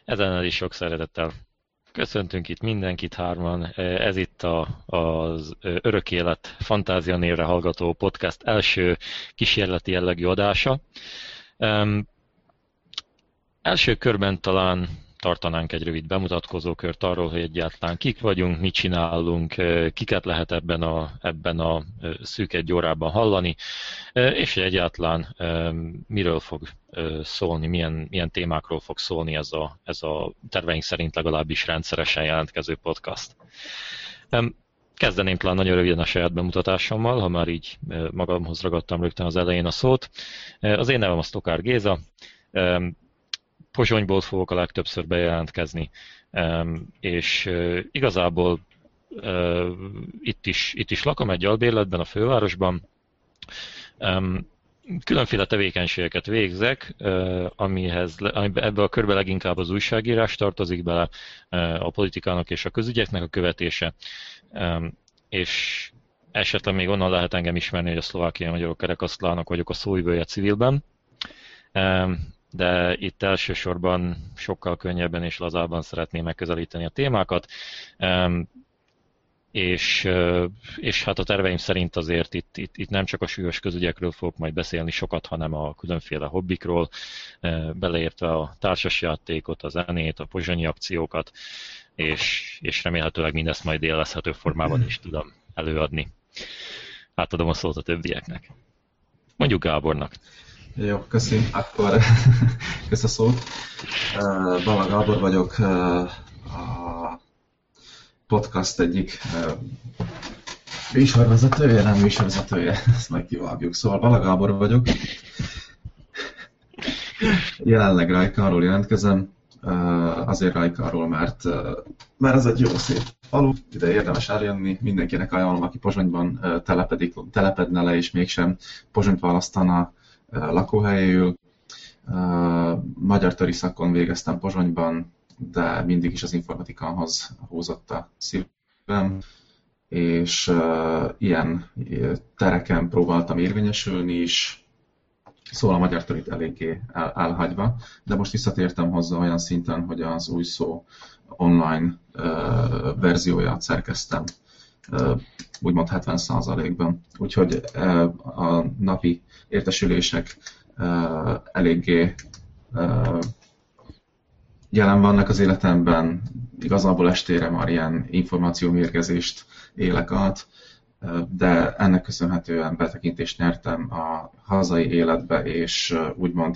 Ezen is sok szeretettel köszöntünk itt mindenkit hárman. Ez itt az Örök Élet Fantázia névre hallgató podcast első kísérleti jellegű adása. Első körben talán tartanánk egy rövid bemutatkozókört arról, hogy egyáltalán kik vagyunk, mit csinálunk, kiket lehet ebben a szűk egy órában hallani, és hogy egyáltalán miről fog szólni, milyen témákról fog szólni ez a terveink szerint legalábbis rendszeresen jelentkező podcast. Kezdeném talán nagyon röviden a saját bemutatásommal, ha már így magamhoz ragadtam rögtön az elején a szót. Az én nevem a Stokár Géza, Pozsonyból fogok a legtöbbször bejelentkezni, és igazából itt is lakom egy albérletben, a fővárosban. Különféle tevékenységeket végzek, ebbe a körbe leginkább az újságírás tartozik bele, a politikának és a közügyeknek a követése, és esetleg még onnan lehet engem ismerni, hogy a Szlovákiai Magyarok Kerekasztalának vagyok a szóvivője civilben. De itt elsősorban sokkal könnyebben és lazábban szeretném megközelíteni a témákat, és hát a terveim szerint azért itt nem csak a súlyos közügyekről fogok majd beszélni sokat, hanem a különféle hobbikról, beleértve a társasjátékot, a zenét, a pozsonyi akciókat, és remélhetőleg mindezt majd élvezhető formában is tudom előadni. Átadom a szót a többieknek. Mondjuk Gábornak. Jó, köszönöm. Akkor kösz a szót. Balla Gábor vagyok, a podcast egyik műsorvezetője, nem műsorvezetője, ezt majd kivágjuk. Szóval Balla Gábor vagyok. Jelenleg Rajkáról jelentkezem. Azért Rajkáról, mert ez egy jó szép falu, ide érdemes eljönni, mindenkinek ajánlom, aki Pozsonyban telepedne le, és mégsem Pozsonyt választana lakóhelyéül. Magyar töri szakon végeztem Pozsonyban, de mindig is az informatikához húzott a szívem, és ilyen tereken próbáltam érvényesülni is, szóval a magyar törit eléggé elhagyva, de most visszatértem hozzá olyan szinten, hogy az új szó online verzióját szerkeztem, úgymond 70%-ban. Úgyhogy a napi értesülések eléggé jelen vannak az életemben, igazából estére már ilyen információmérgezést élek át, de ennek köszönhetően betekintést nyertem a hazai életbe, és úgymond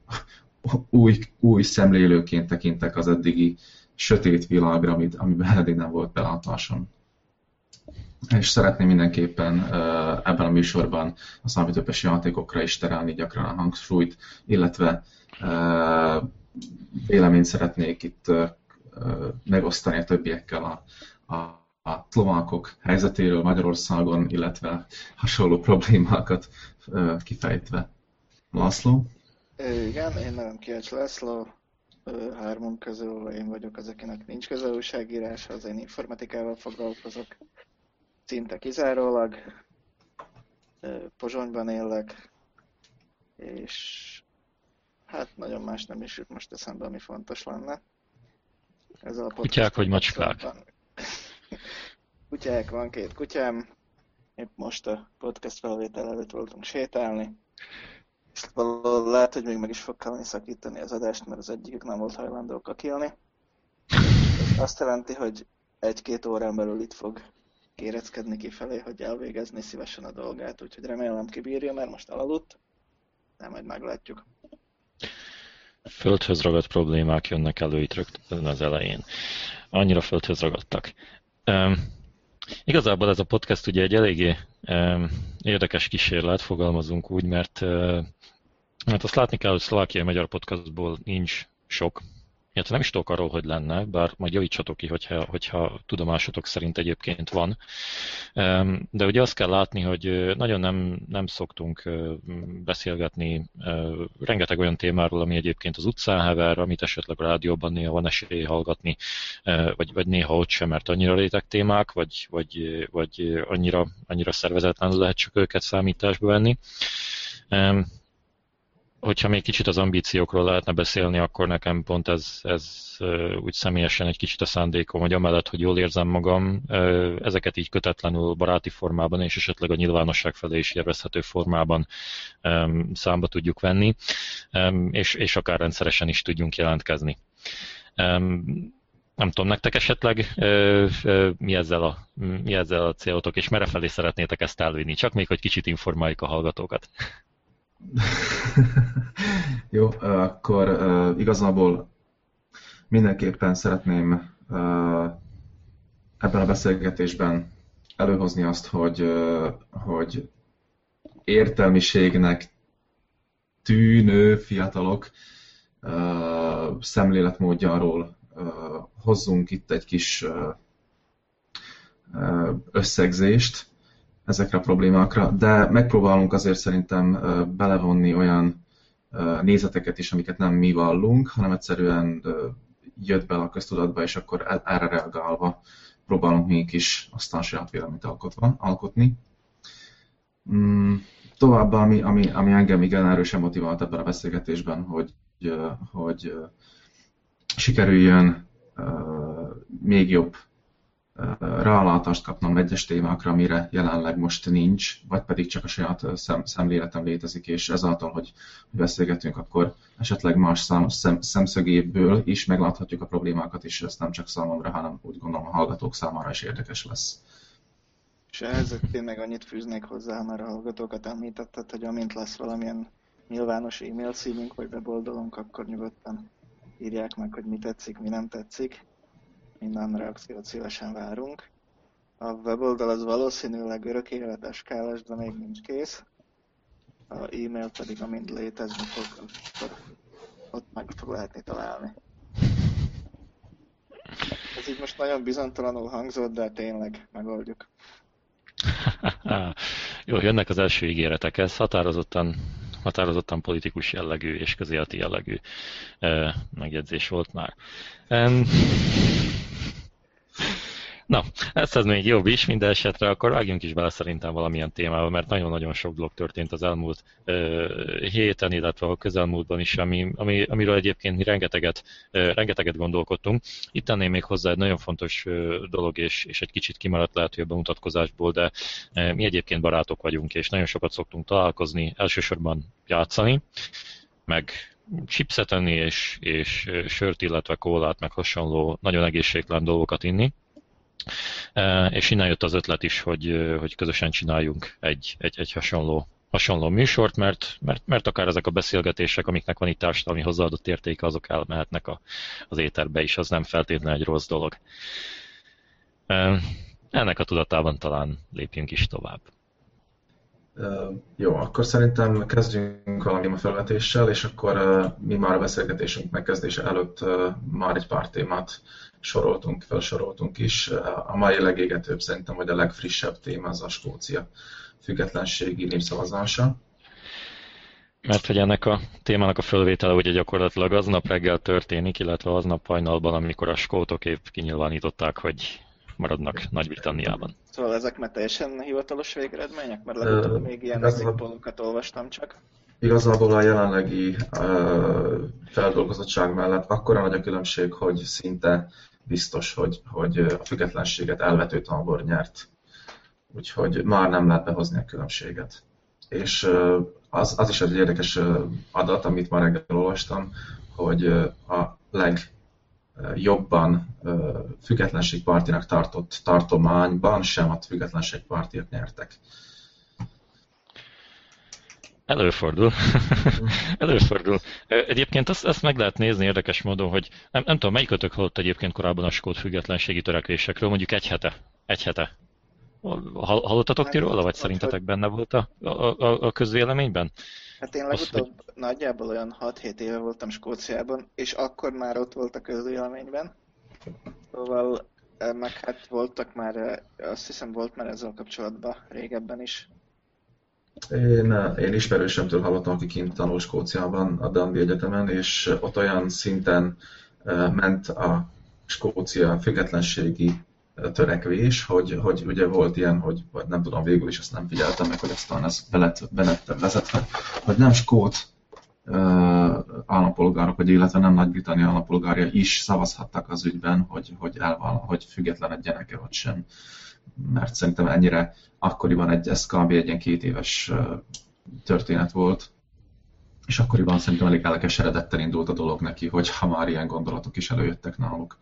új szemlélőként tekintek az eddigi sötét világra, amiben eddig nem volt belátásom. És szeretném mindenképpen ebben a műsorban a számítógépes játékokra is terelni gyakran a hangsúlyt, illetve véleményt szeretnék itt megosztani a többiekkel a szlovákok helyzetéről Magyarországon, illetve hasonló problémákat kifejtve. László? Igen, én nevem Kiács László, hármunk közül én vagyok az, akinek nincs köze újságíráshoz, én informatikával foglalkozok, szinte kizárólag, Pozsonyban élek, és hát nagyon más nem is jut most eszembe, ami fontos lenne. Ez a kutyák vagy macskák? Kutyák, van 2 kutyám, épp most a podcast felvétel előtt voltunk sétálni, és lehet, hogy még meg is fog kelleni szakítani az adást, mert az egyikük nem volt hajlandó kakilni. Ez azt jelenti, hogy 1-2 órán belül itt fog kéreckedni kifelé, hogy elvégezni szívesen a dolgát, úgyhogy remélem kibírja, mert most elaludt, de majd meglátjuk. Földhöz ragadt problémák jönnek elő itt rögtön az elején. Annyira földhöz ragadtak. Igazából ez a podcast ugye egy eléggé érdekes kísérlet, fogalmazunk úgy, mert azt látni kell, hogy szlovákiai magyar podcastból nincs sok. Illetve nem is tudok arról, hogy lenne, bár majd javítsatok ki, hogyha tudomásotok szerint egyébként van. De ugye azt kell látni, hogy nagyon nem szoktunk beszélgetni rengeteg olyan témáról, ami egyébként az utcán hever, amit esetleg a rádióban néha van esély hallgatni, vagy néha ott sem, mert annyira réteg témák, vagy annyira szervezetlenül lehet csak őket számításba venni. hogyha még kicsit az ambíciókról lehetne beszélni, akkor nekem pont ez úgy személyesen egy kicsit a szándékom, hogy amellett, hogy jól érzem magam, ezeket így kötetlenül baráti formában és esetleg a nyilvánosság felé is élvezhető formában számba tudjuk venni, és akár rendszeresen is tudjunk jelentkezni. Nem tudom, nektek esetleg mi ezzel a célotok, és merre felé szeretnétek ezt elvinni? Csak még, hogy kicsit informáljuk a hallgatókat. Jó, akkor igazából mindenképpen szeretném ebben a beszélgetésben előhozni azt, hogy értelmiségnek tűnő fiatalok szemléletmódjáról hozzunk itt egy kis összegzést ezekre a problémákra, de megpróbálunk azért szerintem belevonni olyan nézeteket is, amiket nem mi vallunk, hanem egyszerűen jött bele a köztudatba, és akkor erre reagálva próbálunk mink is aztán saját véleményt alkotni. Továbbá, ami engem igen erősen motivált ebben a beszélgetésben, hogy sikerüljön még jobb rálátást kapnom egyes témákra, amire jelenleg most nincs, vagy pedig csak a saját szemléletem létezik, és ezáltal, hogy beszélgetünk, akkor esetleg más szemszögéből is megláthatjuk a problémákat, és ez nem csak számomra, hanem úgy gondolom a hallgatók számára is érdekes lesz. És ehhez tényleg annyit fűznék hozzá, ha már a hallgatókat említetted, hogy amint lesz valamilyen nyilvános e-mail címünk, vagy weboldalunk, akkor nyugodtan írják meg, hogy mi tetszik, mi nem tetszik. Minden reakciót szívesen várunk. A weboldal az valószínűleg örökéletes kállas, de még nincs kész. A e-mail pedig amint létezni fog, akkor ott meg fog lehetni találni. Ez így most nagyon bizonytalanul hangzott, de tényleg megoldjuk. Jó, jönnek az első ígéretek, ez határozottan politikus jellegű és közéleti jellegű megjegyzés volt már. Na, ez még jobb is, minden esetre akkor vágjunk is bele szerintem valamilyen témába, mert nagyon-nagyon sok dolog történt az elmúlt héten, illetve a közelmúltban is, amiről egyébként mi rengeteget gondolkodtunk. Itt tenném még hozzá egy nagyon fontos dolog, és egy kicsit kimaradt lehet, hogy a bemutatkozásból, de mi egyébként barátok vagyunk, és nagyon sokat szoktunk találkozni, elsősorban játszani, meg chipset enni, és sört, illetve kólát, meg hasonló nagyon egészségtelen dolgokat inni. És innen jött az ötlet is, hogy közösen csináljunk egy hasonló műsort, mert akár ezek a beszélgetések, amiknek van itt társadalmi hozzáadott értéke, azok elmehetnek az éterbe is, az nem feltétlenül egy rossz dolog. Ennek a tudatában talán lépjünk is tovább. Jó, akkor szerintem kezdjünk valami felvetéssel, és akkor mi már a beszélgetésünk megkezdése előtt már egy pár témát felsoroltunk is. A mai legégetőbb szerintem, hogy a legfrissebb téma az a Skócia függetlenségi népszavazása. Mert hogy ennek a témának a fölvétele ugye gyakorlatilag aznap reggel történik, illetve aznap hajnalban, amikor a skótok épp kinyilvánították, hogy maradnak Nagy-Britanniában. Szóval ezek már teljesen hivatalos végeredmények? Mert legutóbb még ilyen exit-pollokat olvastam csak. Igazából a jelenlegi feldolgozottság mellett akkora nagy a különbség, hogy szinte biztos, hogy a függetlenséget elvető tábor nyert. Úgyhogy már nem lehet behozni a különbséget. És az is egy érdekes adat, amit már reggel olvastam, hogy a legjobban függetlenségpártinak tartott tartományban sem a függetlenségpártiak nyertek. Előfordul. Előfordul. Egyébként azt meg lehet nézni érdekes módon, hogy nem tudom, melyikötök hallott egyébként korábban a skót függetlenségi törekvésekről, mondjuk egy hete. Hallottatok ti róla, vagy szerintetek benne volt a közvéleményben? Hát én legutóbb nagyjából olyan 6-7 éve voltam Skóciában, és akkor már ott volt a közvéleményben. Szóval meg hát voltak már, azt hiszem volt már ezzel kapcsolatban régebben is. Én ismerősömtől hallottam, aki kint tanul Skóciában, a Dundee Egyetemen, és ott olyan szinten ment a Skócia függetlenségi törekvés, hogy ugye volt ilyen, hogy nem tudom, végül is azt nem figyeltem meg, hogy aztán ez be lett vezetve, hogy nem skót állampolgárok, vagy illetve nem Nagy-Britannia állampolgárja is szavazhattak az ügyben, hogy függetlenedjenek-e vagy sem. Mert szerintem ennyire akkoriban ez kb. Egy ilyen 2 éves történet volt, és akkoriban szerintem elég elkeseredetten indult a dolog neki, hogy ha már ilyen gondolatok is előjöttek náluk.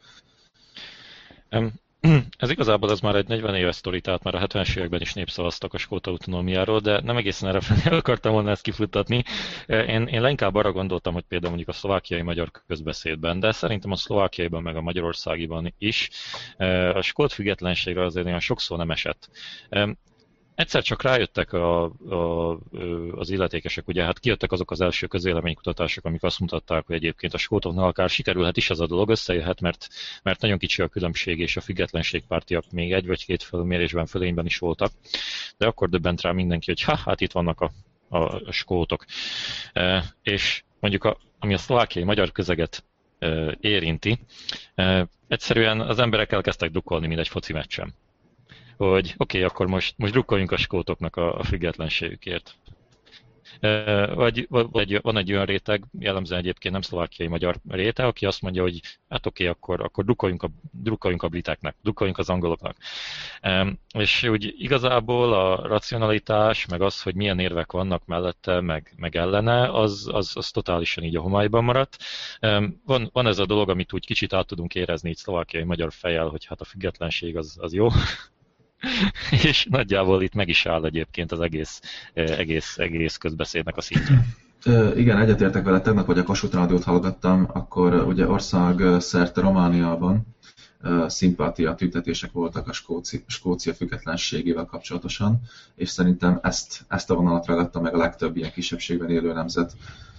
Ez igazából az már egy 40 éves sztori, tehát már a 70-es években is népszavaztak a skót autonómiáról, de nem egészen erre felé akartam volna ezt kifuttatni. Én leginkább arra gondoltam, hogy például mondjuk a szlovákiai magyar közbeszédben, de szerintem a szlovákiaiban meg a magyarországiban is a skót függetlenségre azért olyan sokszor nem esett. Egyszer csak rájöttek az illetékesek, ugye hát kijöttek azok az első közvéleménykutatások, amik azt mutatták, hogy egyébként a skótoknak akár sikerülhet is ez a dolog, összejöhet, mert nagyon kicsi a különbség, és a függetlenségpártiak még 1 vagy 2 felmérésben fölényben is voltak. De akkor döbbent rá mindenki, hogy hát itt vannak a skótok. És mondjuk ami a szlovákiai magyar közeget érinti, egyszerűen az emberek elkezdtek drukkolni, mint egy foci meccsen. Hogy oké, akkor most drukkoljunk a skótoknak a függetlenségükért. Vagy van egy olyan réteg, jellemzően egyébként nem szlovákiai magyar réteg, aki azt mondja, hogy hát oké, akkor drukkoljunk a briteknek, drukkoljunk az angoloknak. És úgy igazából a racionalitás, meg az, hogy milyen érvek vannak mellette, meg ellene, az totálisan így a homályban maradt. Van ez a dolog, amit úgy kicsit át tudunk érezni így szlovákiai magyar fejjel, hogy hát a függetlenség az jó. És nagyjából itt meg is áll egyébként az egész közbeszédnek a szintje. Igen, egyetértek vele. Tegnap, hogy a Kossuth Rádiót hallgattam, akkor ugye ország szerte Romániában szimpátia tüntetések voltak a Skócia függetlenségével kapcsolatosan, és szerintem ezt a vonalat ragadta meg a legtöbb ilyen kisebbségben élő nemzet.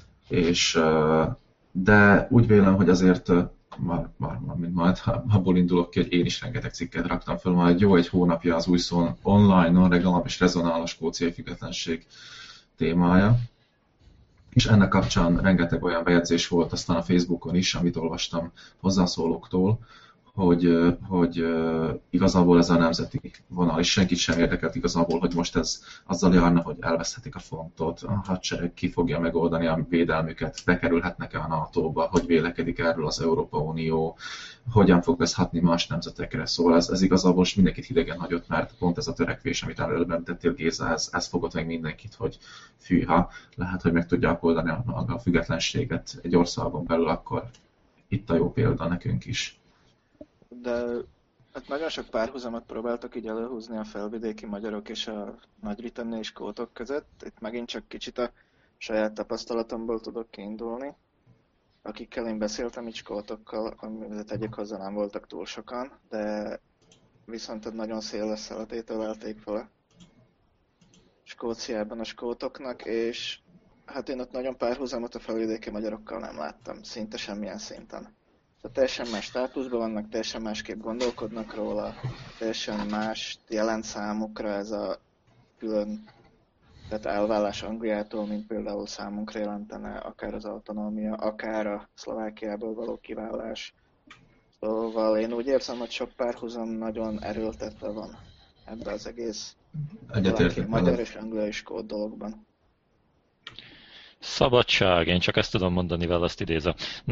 De úgy vélem, hogy azért majd abból indulok ki, hogy én is rengeteg cikket raktam föl, majd jó 1 hónapja az új szón online-on legalábbis rezonál a skóciai függetlenség témája. És ennek kapcsán rengeteg olyan bejegyzés volt aztán a Facebookon is, amit olvastam hozzászólóktól, hogy igazából ez a nemzeti vonal, és senkit sem érdekelt igazából, hogy most ez azzal járna, hogy elveszthetik a frontot, a hadsereg ki fogja megoldani a védelmüket, bekerülhetnek-e a NATO-ba, hogy vélekedik erről az Európa Unió, hogyan fog ez hatni más nemzetekre. Szóval ez igazából most mindenkit hidegen hagyott, mert pont ez a törekvés, amit előbb említettél, Géza, ez fogott meg mindenkit, hogy fűha, lehet, hogy meg tudják oldani a függetlenséget egy országon belül, akkor itt a jó példa nekünk is. De hát nagyon sok párhuzamot próbáltak így előhúzni a felvidéki magyarok és a nagy-britanniai skótok között. Itt megint csak kicsit a saját tapasztalatomból tudok kiindulni. Akikkel én beszéltem így skótokkal, amit tegyük hozzá, nem voltak túl sokan, de viszont nagyon széles szeletétől elték fel a Skóciában a skótoknak, és hát én ott nagyon párhuzamot a felvidéki magyarokkal nem láttam, szinte semmilyen szinten. Tehát teljesen más státuszban vannak, teljesen másképp gondolkodnak róla, teljesen más jelent számukra ez a külön, tehát elvállás Angliától, mint például számunkra jelentene akár az autonómia, akár a Szlovákiából való kiválás. Szóval én úgy érzem, hogy sok párhuzam nagyon erőltetve van ebben az egész magyar és angliai skót dologban. Szabadság, én csak ezt tudom mondani vele, ezt idézem.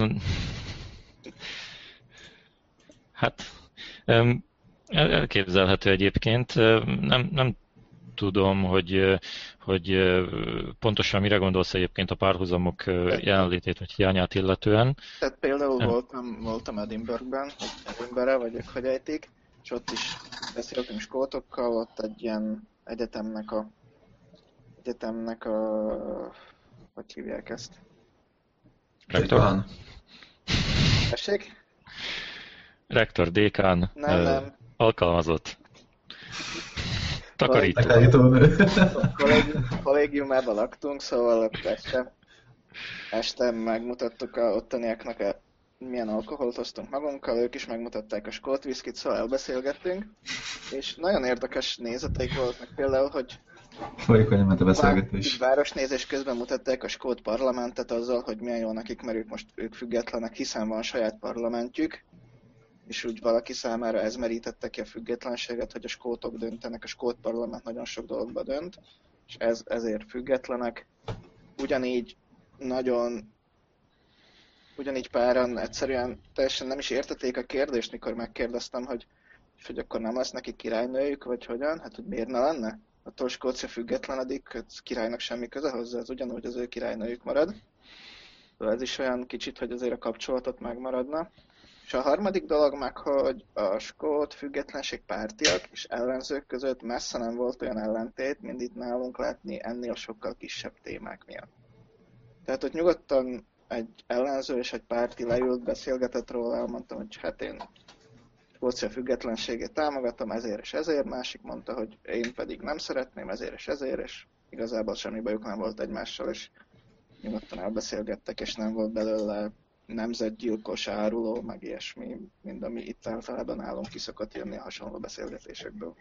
Hát elképzelhető egyébként. Nem tudom, hogy pontosan mire gondolsz egyébként a párhuzamok jelenlétét vagy hiányát illetően. Tehát például voltam Edinburghben, vagyok, hogy ejtik, és ott is beszéltünk skótokkal, ott egy ilyen egyetemnek a hogy hívják ezt? Rektor? Tessék? Rektor, dékán, nem. alkalmazott. Takarító. Kollégiumában laktunk, szóval este megmutattuk a ottaniaknak, milyen alkoholt hoztunk magunkkal, ők is megmutatták a skót viszkit, szóval elbeszélgettünk. És nagyon érdekes nézeteik voltak például, hogy folyékonyan ment a beszélgetés. Városnézés közben mutatták a skót parlamentet azzal, hogy milyen jó nekik, mert ők függetlenek, hiszen van saját parlamentjük, és úgy valaki számára ez merítette ki a függetlenséget, hogy a skótok döntenek, a skót parlament nagyon sok dologba dönt, és ezért függetlenek. Ugyanígy nagyon ugyanígy páran egyszerűen teljesen nem is értették a kérdést, mikor megkérdeztem, hogy akkor nem lesz neki királynőjük, vagy hogyan? Hát, hogy miért ne lenne? Attól Skócia függetlenedik, hogy királynak semmi köze hozzá, ez ugyanúgy az ő királynőjük marad. Ez is olyan kicsit, hogy azért a kapcsolatot megmaradna. És a harmadik dolog meg, hogy a skót függetlenség pártiak és ellenzők között messze nem volt olyan ellentét, mint itt nálunk látni ennél sokkal kisebb témák miatt. Tehát ott nyugodtan egy ellenző és egy párti leült, beszélgetett róla, elmondtam, hogy hát én Skócia függetlenségét támogatom ezért és ezért, másik mondta, hogy én pedig nem szeretném ezért, és igazából semmi bajuk nem volt egymással, és nyugodtan elbeszélgettek, és nem volt belőle nemzetgyilkos, áruló, meg ilyesmi, mint ami itt általában nálunk ki szokott jönni a hasonló beszélgetésekből.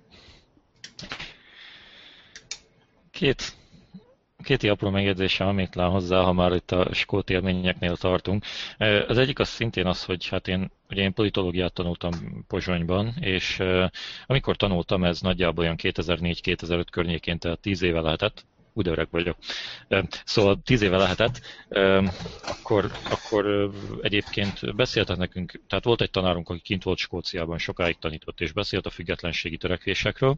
Két apró megjegyzésem, amit lám hozzá, ha már itt a skót élményeknél tartunk. Az egyik az szintén az, hogy hát én politológiát tanultam Pozsonyban, és amikor tanultam, ez nagyjából olyan 2004-2005 környékén, tehát 10 éve lehetett, úgy öreg vagyok. Szóval 10 éve lehetett, akkor egyébként beszéltek nekünk, tehát volt egy tanárunk, aki kint volt Skóciában, sokáig tanított, és beszélt a függetlenségi törekvésekről,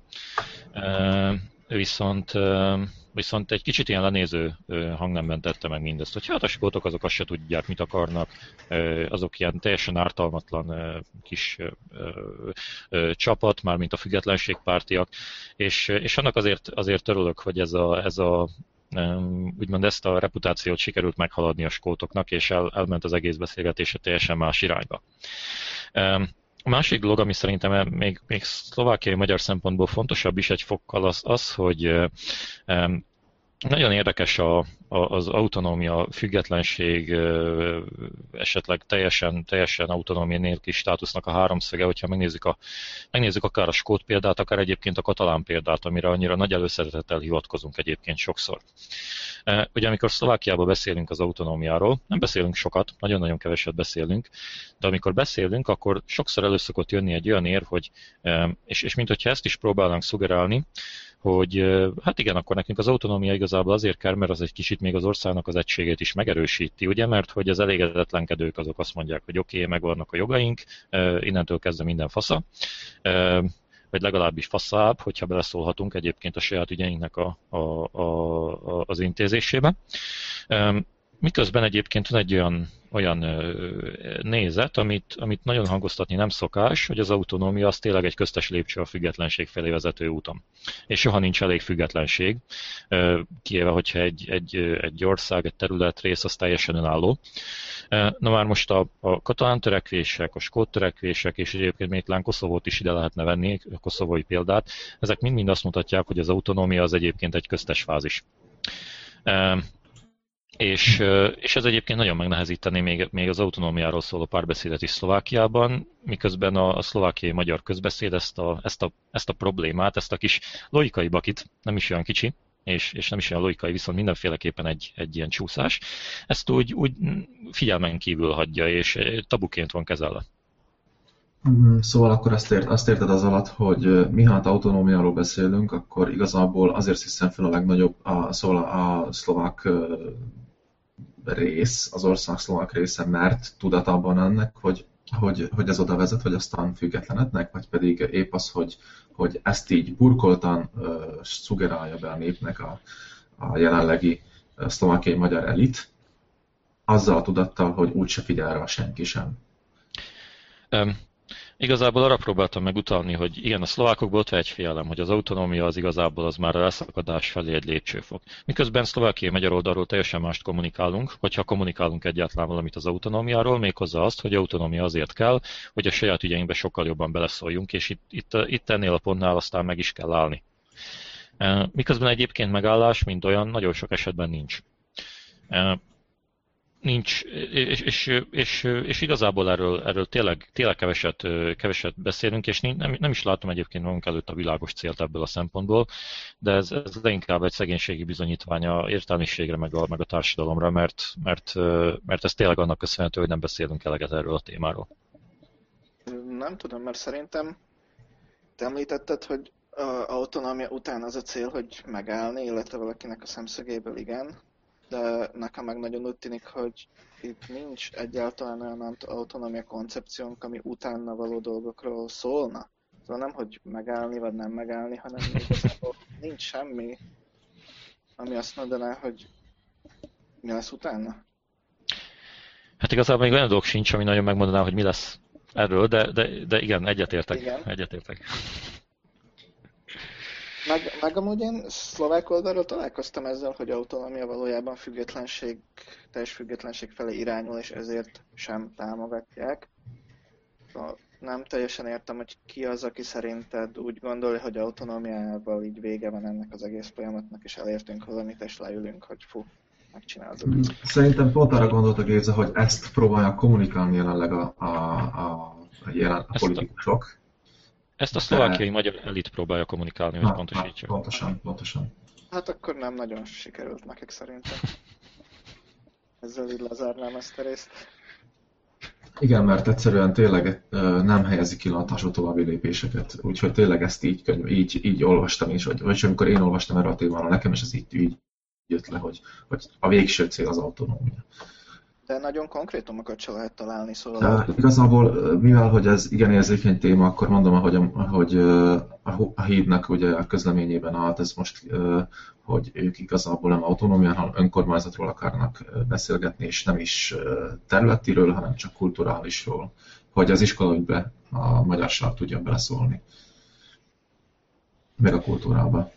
viszont egy kicsit ilyen lenéző hangnemben tette meg mindezt, hogy hát a skótok azok azt se tudják, mit akarnak, azok ilyen teljesen ártalmatlan kis csapat, mármint a függetlenségpártiak, és annak azért örülök, hogy úgymond ezt a reputációt sikerült meghaladni a skótoknak, és elment az egész beszélgetése teljesen más irányba. A másik dolog, ami szerintem még szlovákiai magyar szempontból fontosabb is egy fokkal az, hogy nagyon érdekes az autonómia, függetlenség, esetleg teljesen autonómia nélküli státusznak a háromszöge, hogyha megnézzük akár a skót példát, akár egyébként a katalán példát, amire annyira nagy előszeretettel hivatkozunk egyébként sokszor. Ugye amikor Szlovákiában beszélünk az autonómiáról, nem beszélünk sokat, nagyon-nagyon keveset beszélünk, de amikor beszélünk, akkor sokszor elő szokott jönni egy olyan érv, hogy, és minthogyha ezt is próbálnánk szugerálni, hogy hát igen, akkor nekünk az autonómia igazából azért kell, mert az egy kicsit még az országnak az egységét is megerősíti, ugye, mert hogy az elégedetlenkedők azok azt mondják, hogy oké, megvannak a jogaink, innentől kezdve minden fasza, vagy legalábbis faszább, hogyha beleszólhatunk egyébként a saját ügyeinknek az intézésébe. Miközben egyébként van egy olyan nézet, amit nagyon hangoztatni nem szokás, hogy az autonómia az tényleg egy köztes lépcső a függetlenség felé vezető úton. És soha nincs elég függetlenség, kivéve, hogyha egy ország, egy területrész az teljesen önálló. Na már most a katalán törekvések, a skót törekvések, és egyébként még talán Koszovót is ide lehetne venni, a koszovói példát, ezek mind azt mutatják, hogy az autonómia az egyébként egy köztes fázis. És ez egyébként nagyon megnehezíteni még az autonómiáról szóló párbeszédet is Szlovákiában, miközben a szlovákiai magyar közbeszéd ezt a problémát, ezt a kis logikai bakit, nem is olyan kicsi, és nem is olyan logikai, viszont mindenféleképpen egy ilyen csúszás, ezt úgy figyelmen kívül hagyja, és tabuként van kezelve. Szóval akkor azt érted az alatt, hogy mi hát autonómiáról beszélünk, akkor igazából azért hiszem fel a legnagyobb, szóval a szlovák rész, az ország szlovák része, mert tudatában ennek, hogy ez oda vezet, hogy aztán függetlenednek, vagy pedig épp az, hogy ezt így burkoltan szugerálja be a népnek a jelenlegi szlovákiai magyar elit, azzal a tudattal, hogy úgyse figyel rá senki sem. Igazából arra próbáltam megutalni, hogy igen, a szlovákokból ott van egy félelem, hogy az autonómia az igazából az már a leszakadás felé egy lépcsőfok. Miközben szlovákiai magyar oldalról teljesen mást kommunikálunk, hogyha kommunikálunk egyáltalán valamit az autonómiáról, méghozzá azt, hogy autonómia azért kell, hogy a saját ügyeinkbe sokkal jobban beleszóljunk, és itt ennél a pontnál aztán meg is kell állni. Miközben egyébként megállás, mint olyan, nagyon sok esetben nincs. Nincs, és igazából erről tényleg keveset beszélünk, és nem is látom egyébként magunk előtt a világos célt ebből a szempontból, de ez inkább egy szegénységi bizonyítványa értelmiségre, meg a társadalomra, mert ez tényleg annak köszönhető, hogy nem beszélünk eleget erről a témáról. Nem tudom, mert szerintem te említetted, hogy az autonómia után az a cél, hogy megállni, illetve valakinek a szemszögéből igen. de nekem meg nagyon úgy tűnik, hogy itt nincs egyáltalán olyan autonómia koncepciónk, ami utána való dolgokról szólna. Szóval nem, hogy megállni vagy nem megállni, hanem igazából nincs semmi, ami azt mondaná, hogy mi lesz utána. Hát igazából még olyan dolog sincs, ami nagyon megmondaná, hogy mi lesz erről, de igen, egyetértek. Igen. Egyetértek. Meg amúgy én szlovák oldalról találkoztam ezzel, hogy autonómia valójában teljes függetlenség felé irányul, és ezért sem támogatják. Nem teljesen értem, hogy ki az, aki szerinted úgy gondolja, hogy autonómiával így vége van ennek az egész folyamatnak, és elértünk valamit, és leülünk, hogy megcsinálod. Szerintem pont arra gondoltak, Géza, hogy ezt próbálják kommunikálni jelenleg a politikusok. Ezt a szlovákiai magyar elit próbálja kommunikálni, hogy pontosítsa. Pontosan. Hát akkor nem nagyon sikerült nekik szerintem. Ezzel így lezárnám ezt a részt. Igen, mert egyszerűen tényleg nem helyezik kilátásba további lépéseket. Úgyhogy tényleg ezt így olvastam is, vagy amikor én olvastam erre a témára, nekem is ez így jött le, hogy a végső cél az autonómia. De nagyon konkrétumokat se lehet találni, szóval... Igazából, mivel hogy ez igen érzékeny téma, akkor mondom, hogy a hídnak ugye a közleményében állt ez most, hogy ők igazából nem autonómián, hanem önkormányzatról akarnak beszélgetni, és nem is területiről, hanem csak kulturálisról, hogy az iskolaügybe a magyarság tudja beleszólni, meg a kultúrába.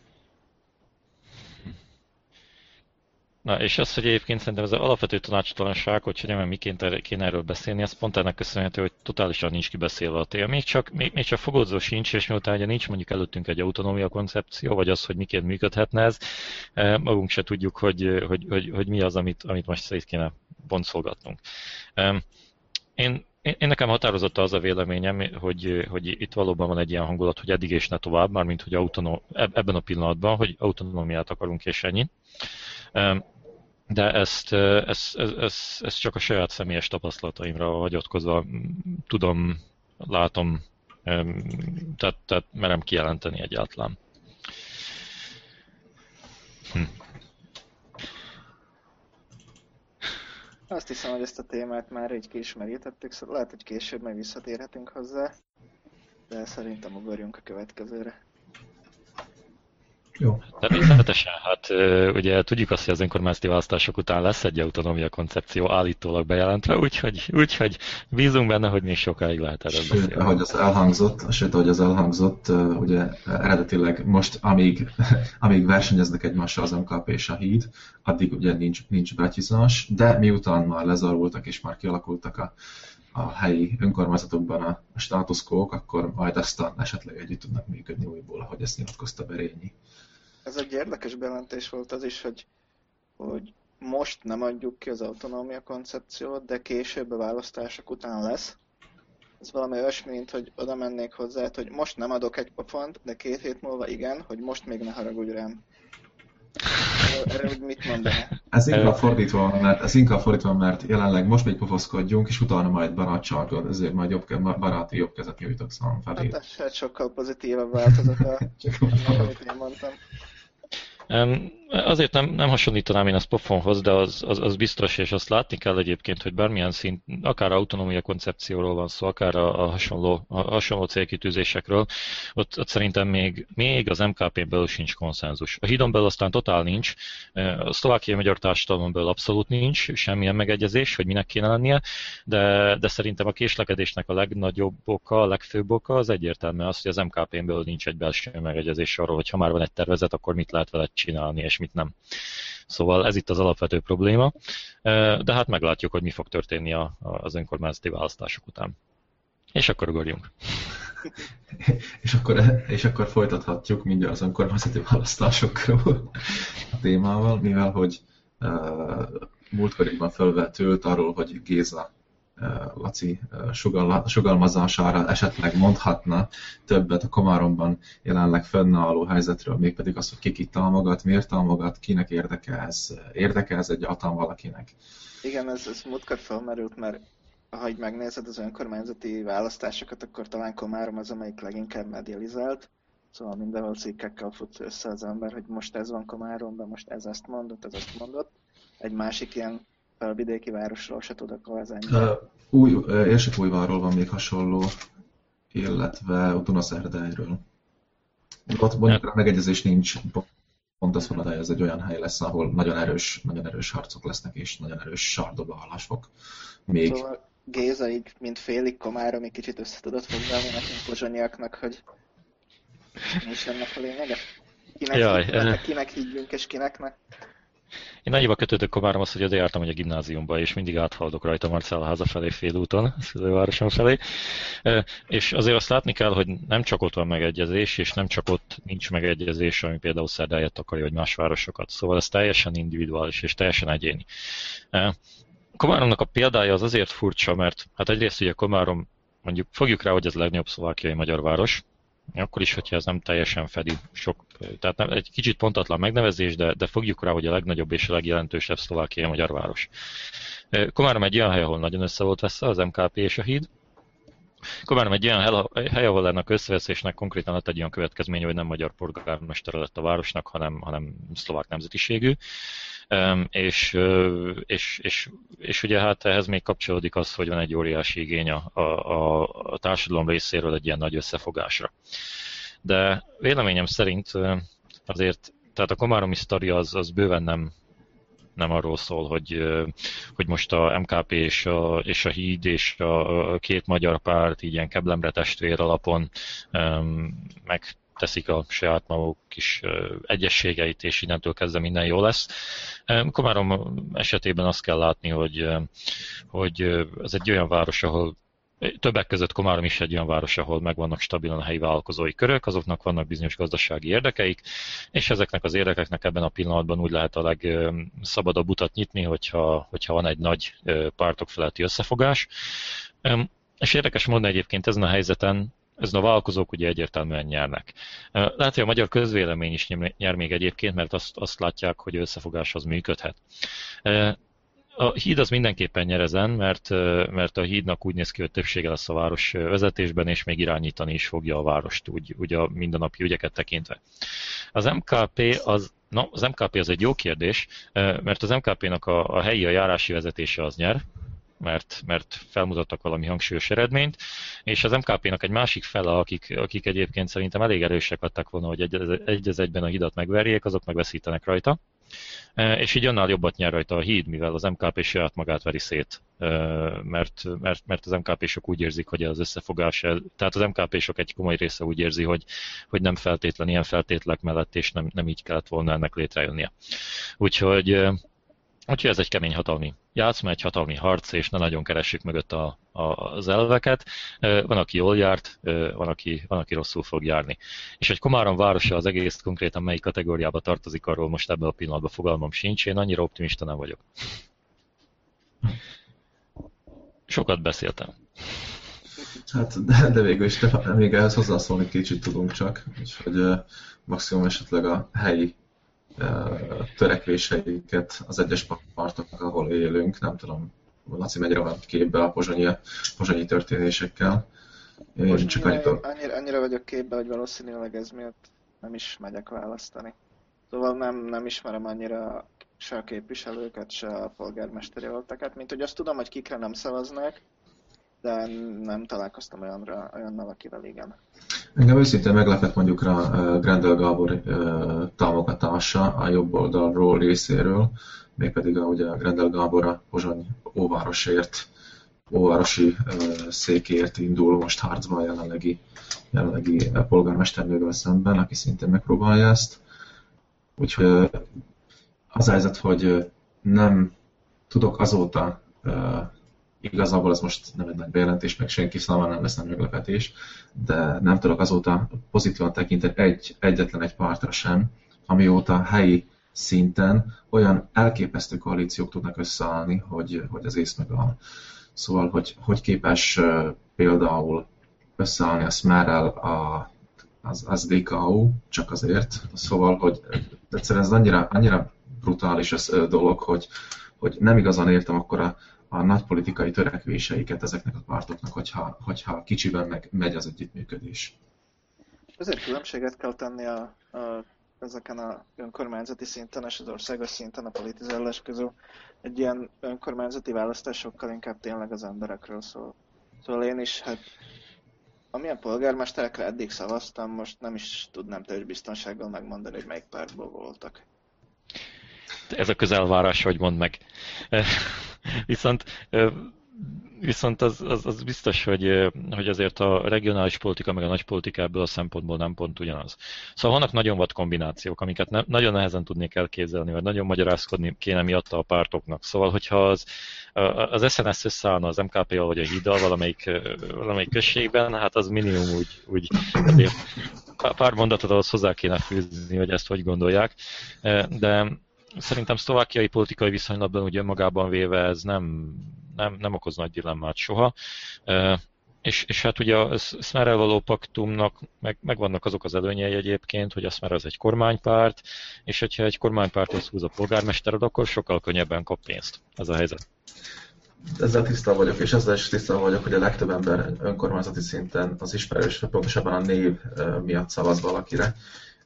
Na, és az, hogy egyébként szerintem ez az alapvető tanácstalanság, hogy nem miként kéne erről beszélni, ez pont ennek köszönhető, hogy totálisan nincs kibeszélve a téma. Még csak fogódzó sincs, és miután ugye nincs mondjuk előttünk egy autonómia koncepció, vagy az, hogy miként működhetne ez, magunk se tudjuk, hogy mi az, amit most szét kéne boncolgatnunk. Én nekem határozott az a véleményem, hogy itt valóban van egy ilyen hangulat, hogy eddig és ne tovább, mármint hogy ebben a pillanatban, hogy autonómiát akarunk és ennyi. De ezt csak a saját személyes tapasztalataimra hagyatkozva tudom, látom, tehát merem kijelenteni egyáltalán. Azt hiszem, hogy ezt a témát már így kiismerítettük, szóval lehet, hogy később meg visszatérhetünk hozzá, de szerintem ugorjunk a következőre. Jó. Természetesen, hát ugye tudjuk azt, hogy az önkormányzati választások után lesz egy autonómia koncepció állítólag bejelentve, úgyhogy bízunk benne, hogy még sokáig lehet erről beszélni. Sőt, ahogy az elhangzott, ugye eredetileg most, amíg versenyeznek egymással az MKP és a híd, addig ugye nincs betyizás, de miután már lezarultak és már kialakultak a helyi önkormányzatokban a státuszkók, akkor majd aztán esetleg együtt tudnak működni újból, ahogy ezt nyilatkozta Berényi. Ez egy érdekes bejelentés volt az is, hogy most nem adjuk ki az autonómia koncepciót, de később a választások után lesz. Ez valami olyasmi, mint hogy oda mennék hozzá, hogy most nem adok egy pofont, de 2 hét múlva igen, hogy most még ne haragudj rám. Erre úgy mit mondaná? Ez inkább fordítva, mert jelenleg most még pofoszkodjunk, és utána majd barátságot, ezért majd baráti jobb kezet nyújtok szóval felé. Hát ez sokkal pozitívabb változata, amit én mondtam. Azért nem hasonlítanám én ezt pofonhoz, de az biztos, és azt látni kell egyébként, hogy bármilyen szint, akár autonómia koncepcióról van szó, akár a hasonló célkitűzésekről, ott szerintem még az MKP-n belül sincs konszenzus. A hídon belül aztán totál nincs, a szlovákiai magyar társadalmon belül abszolút nincs semmilyen megegyezés, hogy minek kéne lennie, de szerintem a késlekedésnek a legnagyobb oka, a legfőbb oka az egyértelmű az, hogy az MKP-n belül nincs egy belső megegyezés arról, hogy ha már van egy tervezet, akkor mit lehet vele csinálni, és mit nem. Szóval ez itt az alapvető probléma, de hát meglátjuk, hogy mi fog történni az önkormányzati választások után. És akkor ugorjunk. és akkor folytathatjuk mindjárt az önkormányzati választásokról a témával, mivel hogy múltkoriban felvetült arról, hogy Géza Laci sugalmazására esetleg mondhatna többet a Komáromban jelenleg fennálló helyzetről, mégpedig az, hogy ki támogat, miért támogat, kinek érdeke ez egyáltalán valakinek. Igen, ez múltkor felmerült, mert ha így megnézed az önkormányzati választásokat, akkor talán Komárom az, amelyik leginkább medializált. Szóval mindenhol cikkekkel fut össze az ember, hogy most ez van Komáromban, most ez ezt mondott, ez azt mondott. egy másik ilyen felvidéki városról se tudok hozzányi. Érsekújvárról van még hasonló, illetve Dunaszerdelyről. Ott mondjuk a megegyezés nincs, pont az van, ez egy olyan hely lesz, ahol nagyon erős harcok lesznek, és nagyon erős sardobálás fog még. Szóval Géza így, mint félig Komárom, egy kicsit össze tudod foglalni nekünk pozsonyiaknak, hogy mi is ennek a lényege? Kinek higgyünk és kinek ne? Én annyiba kötődök Komáromhoz, hogy oda jártam a gimnáziumba, és mindig áthaladok rajta Marcella háza felé félúton, a szülővárosom felé. És azért azt látni kell, hogy nem csak ott van megegyezés, és nem csak ott nincs megegyezés, ami például Szerdályát akarja, vagy más városokat. Szóval ez teljesen individuális, és teljesen egyéni. Komáromnak a példája az azért furcsa, mert hát egyrészt ugye Komárom, mondjuk fogjuk rá, hogy ez a legnagyobb szlovákiai magyar város, akkor is, hogyha ez nem teljesen fedi sok, tehát nem, egy kicsit pontatlan megnevezés, de fogjuk rá, hogy a legnagyobb és a legjelentősebb szlovákiai magyar város. Komárom egy olyan hely, ahol nagyon össze volt veszve az MKP és a híd. Komárom egy olyan hely, ahol ennek összeveszésnek konkrétan lett egy olyan következménye, hogy nem magyar polgármester lett a városnak, hanem szlovák nemzetiségű. És ugye hát ehhez még kapcsolódik az, hogy van egy óriási igény a társadalom részéről egy ilyen nagy összefogásra. De véleményem szerint azért, tehát a komáromi sztori az bőven nem arról szól, hogy most a MKP és a híd és a két magyar párt így ilyen keblemre testvér alapon megteszik a saját maguk kis egyességeit, és innentől kezdve minden jó lesz. Komárom esetében azt kell látni, hogy ez egy olyan város, ahol többek között Komárom is egy olyan város, ahol megvannak stabilan a helyi vállalkozói körök, azoknak vannak bizonyos gazdasági érdekeik, és ezeknek az érdekeknek ebben a pillanatban úgy lehet a legszabadabb utat nyitni, hogyha van egy nagy pártok feletti összefogás. És érdekes módon egyébként ezen a helyzeten a vállalkozók ugye egyértelműen nyernek. Lehet, hogy a magyar közvélemény is nyer még egyébként, mert azt látják, hogy összefogás az működhet. A híd az mindenképpen nyer ezen, mert a hídnak úgy néz ki, hogy többsége lesz a város vezetésben, és még irányítani is fogja a várost, úgy a mindennapi ügyeket tekintve. Az MKP az egy jó kérdés, mert az MKP-nak a helyi, a járási vezetése az nyer, mert felmutattak valami hangsúlyos eredményt, és az MKP-nak egy másik fele, akik egyébként szerintem elég erősek lettek volna, hogy egy az egyben a hidat megverjék, azok megveszítenek rajta. És így annál jobbat nyer rajta a híd, mivel az MKP saját magát veri szét, mert az MKP-sok úgy érzik, hogy az összefogás, tehát az MKP-sok egy komoly része úgy érzi, hogy nem feltétlen ilyen feltételek mellett, és nem így kellett volna ennek létrejönnie. Úgyhogy ez egy kemény hatalmi játszma, egy hatalmi harc, és ne nagyon keressük mögött az elveket. Van, aki jól járt, van, aki rosszul fog járni. És hogy Komárom városa az egész konkrétan melyik kategóriába tartozik, arról most ebben a pillanatban fogalmam sincs, én annyira optimista nem vagyok. Sokat beszéltem. Hát, de végül is még ehhez hozzászólni kicsit tudunk csak, úgyhogy maximum esetleg a helyi törekvéseiket az egyes partok, ahol élünk, nem tudom, Laci mennyire van képbe a pozsonyi történésekkel. Én csak annyira vagyok képbe, hogy valószínűleg ez miatt nem is megyek választani. Szóval nem ismerem annyira se a képviselőket, se a polgármesteri jelölteket, mint hogy azt tudom, hogy kikre nem szavaznak, de nem találkoztam olyannal, akivel igen. Engem őszintén meglepett mondjuk rá Grendel Gábor támogatása a jobb oldalról részéről, mégpedig ugye Grendel Gábor a Pozsony óvárosi székért indul most harcba a jelenlegi polgármesternővel szemben, aki szintén megpróbálja ezt. Úgyhogy az a helyzet, hogy nem tudok azóta, igazából ez most nem egy nagy bejelentés, meg senki számára nem lesz nagy meglepetés, de nem tudok azóta pozitívan tekinteni egyetlen egy pártra sem, amióta helyi szinten olyan elképesztő koalíciók tudnak összeállni, hogy az ész megáll. Szóval, hogy képes például összeállni a Smerrel az DKU, csak azért. Szóval, hogy egyszerűen ez annyira brutális dolog, hogy nem igazán értem akkor a nagy politikai törekvéseiket ezeknek a pártoknak, hogyha kicsiben megy az együttműködés. Ezért különbséget kell tenni a ezeken a önkormányzati szinten és az országos szinten a politizálás közül. Egy ilyen önkormányzati választás sokkal inkább tényleg az emberekről szól. Szóval én is, hát amilyen polgármesterekre eddig szavaztam, most nem is tudnám teljes biztonsággal megmondani, hogy melyik pártból voltak. Ez a közelvárás, hogy mondd meg. Viszont az biztos, hogy azért a regionális politika meg a nagy politika ebből a szempontból nem pont ugyanaz. Szóval vannak nagyon vad kombinációk, amiket nagyon nehezen tudnék elképzelni, vagy nagyon magyarázkodni kéne miatta a pártoknak. Szóval, hogyha az SNS összeállna az MKP-val vagy a Híddal valamelyik községben, hát az minimum úgy pár mondatot ahhoz hozzá kéne fűzni, hogy ezt hogy gondolják. De szerintem szlovákiai politikai viszonylatban ugye önmagában véve ez nem okoz nagy dilemmát soha. És hát ugye a Smerrel való paktumnak megvannak azok az előnyei egyébként, hogy a Smer az egy kormánypárt, és hogyha egy kormánypárthoz húz a polgármestered, akkor sokkal könnyebben kap pénzt. Ez a helyzet. Ezzel tisztában vagyok, és ezzel is tisztában vagyok, hogy a legtöbb ember önkormányzati szinten az ismerős, pontosabban a név miatt szavaz valakire.